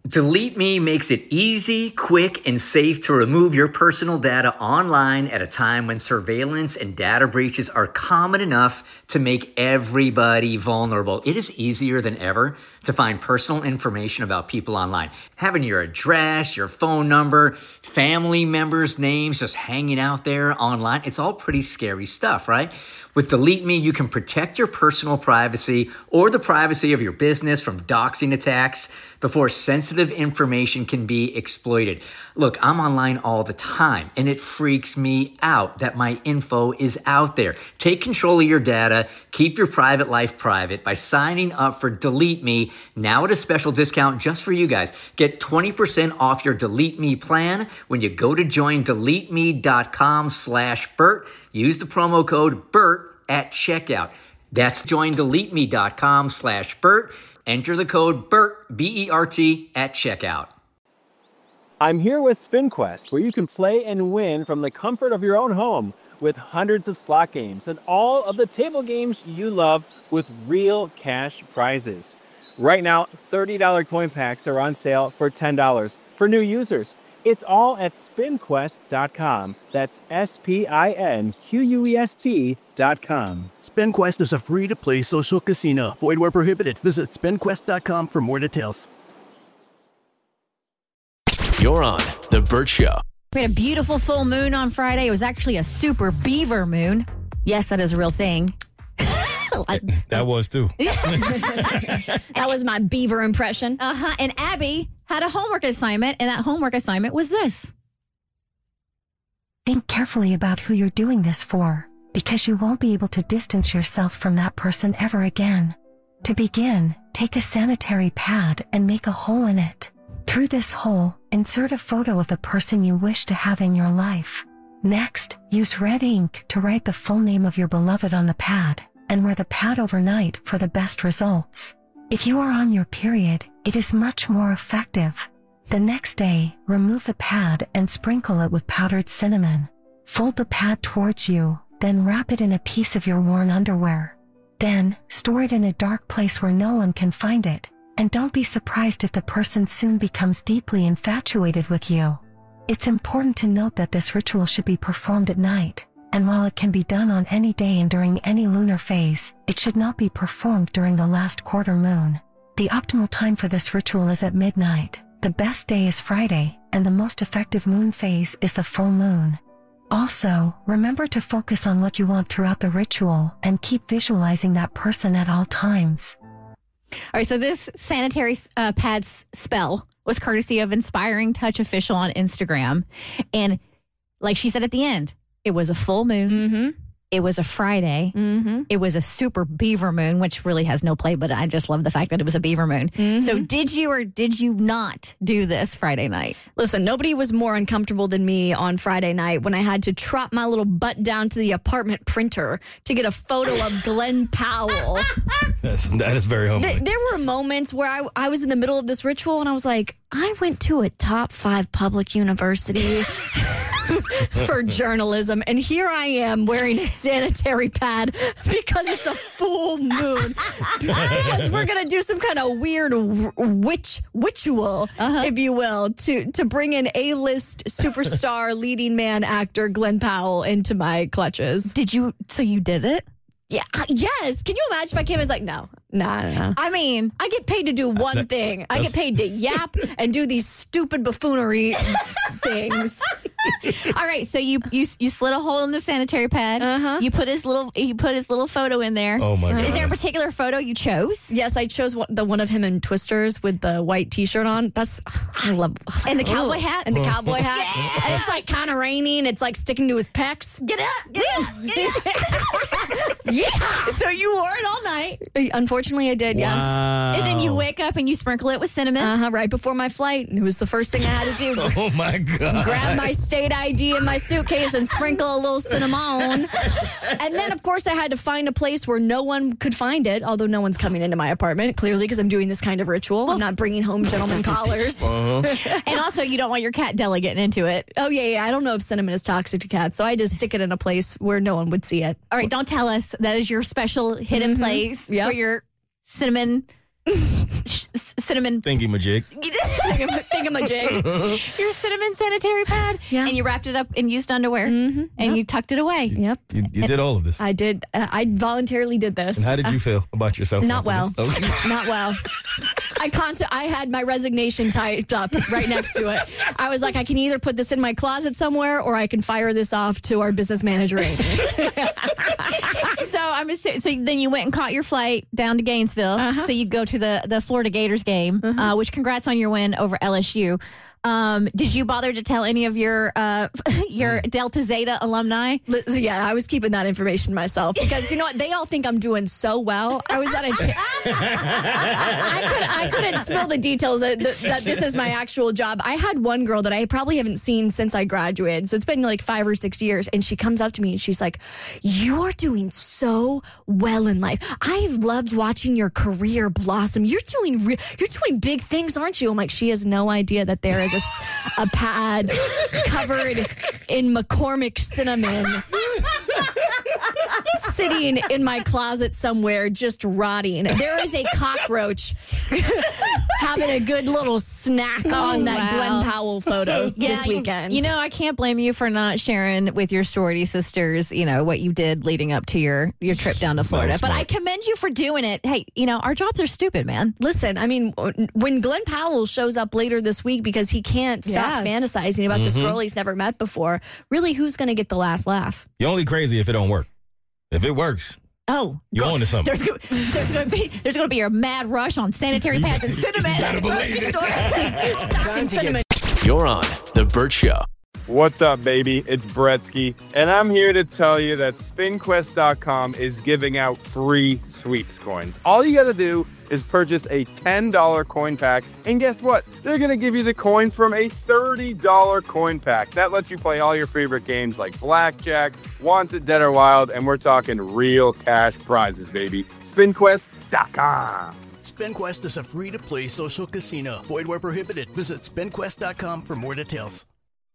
Delete Me makes it easy, quick, and safe to remove your personal data online at a time when surveillance and data breaches are common enough to make everybody vulnerable. It is easier than ever to find personal information about people online. Having your address, your phone number, family members' names just hanging out there online, it's all pretty scary stuff, right? With Delete Me, you can protect your personal privacy or the privacy of your business from doxing attacks before sensitive information can be exploited. Look, I'm online all the time, and it freaks me out that my info is out there. Take control of your data. Keep your private life private by signing up for Delete Me now at a special discount just for you guys. Get 20% off your Delete Me plan when you go to joindeleteme.com/Bert. Use the promo code BERT at checkout. That's joindeleteme.com/Bert. Enter the code BERT, B-E-R-T, at checkout. I'm here with SpinQuest, where you can play and win from the comfort of your own home with hundreds of slot games and all of the table games you love with real cash prizes. Right now, $30 coin packs are on sale for $10 for new users. It's all at SpinQuest.com. That's SPINQUEST.com. SpinQuest is a free-to-play social casino. Void where prohibited. Visit SpinQuest.com for more details. You're on The Bert Show. We had a beautiful full moon on Friday. It was actually a super beaver moon. Yes, that is a real thing. That was too. That was my beaver impression. And Abby had a homework assignment, and that homework assignment was this. Think carefully about who you're doing this for, because you won't be able to distance yourself from that person ever again. To begin, take a sanitary pad and make a hole in it. Through this hole, insert a photo of the person you wish to have in your life. Next, use red ink to write the full name of your beloved on the pad, and wear the pad overnight for the best results. If you are on your period, it is much more effective. The next day, remove the pad and sprinkle it with powdered cinnamon. Fold the pad towards you, then wrap it in a piece of your worn underwear. Then, store it in a dark place where no one can find it, and don't be surprised if the person soon becomes deeply infatuated with you. It's important to note that this ritual should be performed at night, and while it can be done on any day and during any lunar phase, it should not be performed during the last quarter moon. The optimal time for this ritual is at midnight. The best day is Friday, and the most effective moon phase is the full moon. Also, remember to focus on what you want throughout the ritual and keep visualizing that person at all times. All right, so this sanitary pad spell was courtesy of Inspiring Touch Official on Instagram. And like she said at the end, it was a full moon. Mm-hmm. It was a Friday. Mm-hmm. It was a super beaver moon, which really has no play, but I just love the fact that it was a beaver moon. Mm-hmm. So did you or did you not do this Friday night? Listen, nobody was more uncomfortable than me on Friday night when I had to trot my little butt down to the apartment printer to get a photo of Glenn Powell. That is very humbling. There were moments where I was in the middle of this ritual and I was like, I went to a top 5 public university for journalism, and here I am wearing a sanitary pad because it's a full moon. Because we're going to do some kind of weird ritual, if you will, to bring in A-list superstar leading man actor Glenn Powell into my clutches. So you did it? Yeah. Yes. Can you imagine if I came and was like, no. I mean, I get paid to do one thing. I get paid to yap and do these stupid buffoonery things. All right, so you slit a hole in the sanitary pad. You put his little photo in there. Oh my God. Is there a particular photo you chose? Yes, I chose the one of him in Twisters with the white T-shirt on. I love. And the cowboy hat. And the cowboy hat. Yeah. And it's like kind of raining. It's like sticking to his pecs. Get up. Yeah. So you wore it all night. Unfortunately, I did. Yes. And then you wake up and you sprinkle it with cinnamon. Right before my flight. It was the first thing I had to do. Oh my God. Grab my state ID in my suitcase and sprinkle a little cinnamon. And then, of course, I had to find a place where no one could find it, although no one's coming into my apartment, clearly, because I'm doing this kind of ritual. I'm not bringing home gentleman collars. And also, you don't want your cat Della getting into it. Oh, yeah. I don't know if cinnamon is toxic to cats, so I just stick it in a place where no one would see it. All right, don't tell us. That is your special hidden place for your cinnamon cinnamon Thingy-majig. Thingamajig. your cinnamon sanitary pad, Yeah. and you wrapped it up in used underwear, and you tucked it away. Yep. You did all of this. I did. I voluntarily did this. And how did you feel about yourself? Not well. Okay. Not well. I had my resignation typed up right next to it. I was like, I can either put this in my closet somewhere or I can fire this off to our business manager, Amy. So I'm assuming, so then you went and caught your flight down to Gainesville. So you go to the Florida Gators game, which congrats on your win over LSU. Did you bother to tell any of your Delta Zeta alumni? Yeah, I was keeping that information myself because you know what? They all think I'm doing so well. I was at I couldn't spill the details that this is my actual job. I had one girl that I probably haven't seen since I graduated. So it's been like 5 or 6 years. And she comes up to me and she's like, "You are doing so well in life. I've loved watching your career blossom. You're doing big things, aren't you?" I'm like, she has no idea that there is a pad covered in McCormick cinnamon sitting in my closet somewhere just rotting. There is a cockroach having a good little snack on that Glenn Powell photo this weekend. You know, I can't blame you for not sharing with your sorority sisters, you know, what you did leading up to your trip down to Florida. But I commend you for doing it. Hey, you know, our jobs are stupid, man. Listen, I mean, when Glenn Powell shows up later this week because he can't stop fantasizing about this girl he's never met before, really, who's going to get the last laugh? You're only crazy if it don't work. If it works, you're on to something. There's going to be a mad rush on sanitary pads and cinnamon at the grocery store. Stocking cinnamon. You're on The Bert Show. What's up, baby? It's Bretsky, and I'm here to tell you that SpinQuest.com is giving out free sweeps coins. All you gotta do is purchase a $10 coin pack, and guess what? They're gonna give you the coins from a $30 coin pack. That lets you play all your favorite games like Blackjack, Wanted, Dead or Wild, and we're talking real cash prizes, baby. SpinQuest.com. SpinQuest is a free-to-play social casino. Void where prohibited. Visit SpinQuest.com for more details.